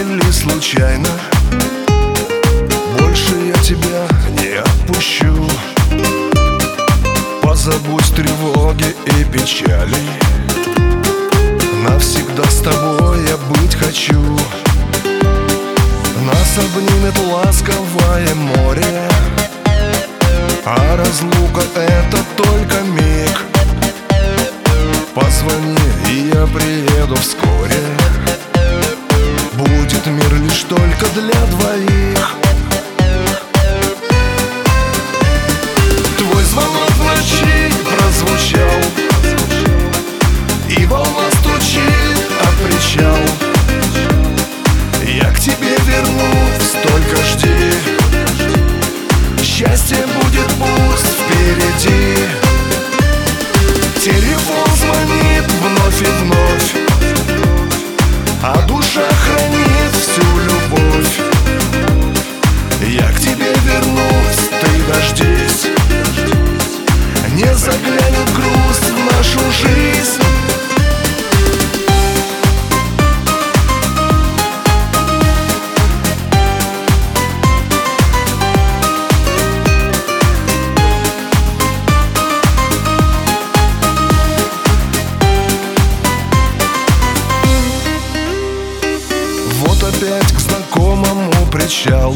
или случайно, больше я тебя не отпущу. Позабудь тревоги и печали, навсегда с тобой я быть хочу. Нас обнимет ласковое море, а разлука — это только миг. Позвони, и я приеду вскоре. Будет мир лишь только для двоих. Твой звонок в ночи прозвучал, и волна стучит о причал. Я к тебе вернусь, только жди. Счастье будет пусть впереди. Телефон звонит вновь и вновь, а душа хранит всю любовь. Я к тебе вернусь, ты дождись. Не заглянет грусть в нашу жизнь. Опять к знакомому причалу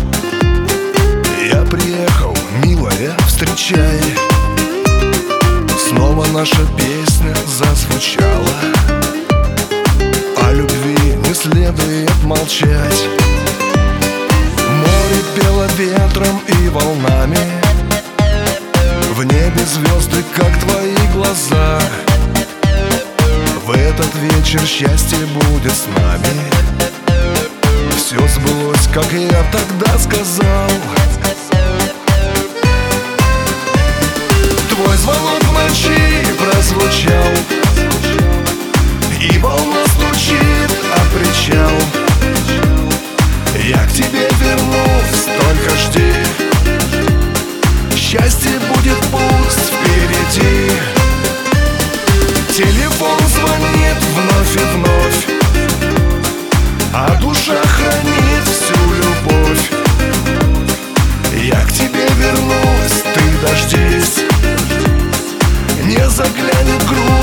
я приехал, милая, встречай. Снова наша песня зазвучала. О любви не следует молчать. Море пело ветром и волнами, в небе звезды, как твои глаза. В этот вечер счастье будет с нами. Все сбылось, как я тогда сказал. Твой звонок в ночи прозвучал, и волна стучит о причал. Я к тебе вернусь, только жди. Счастье будет пусть впереди. Телефон звонит вновь и вновь, а душа хранит всю любовь. Я к тебе вернусь, ты дождись. Не заглянет грудь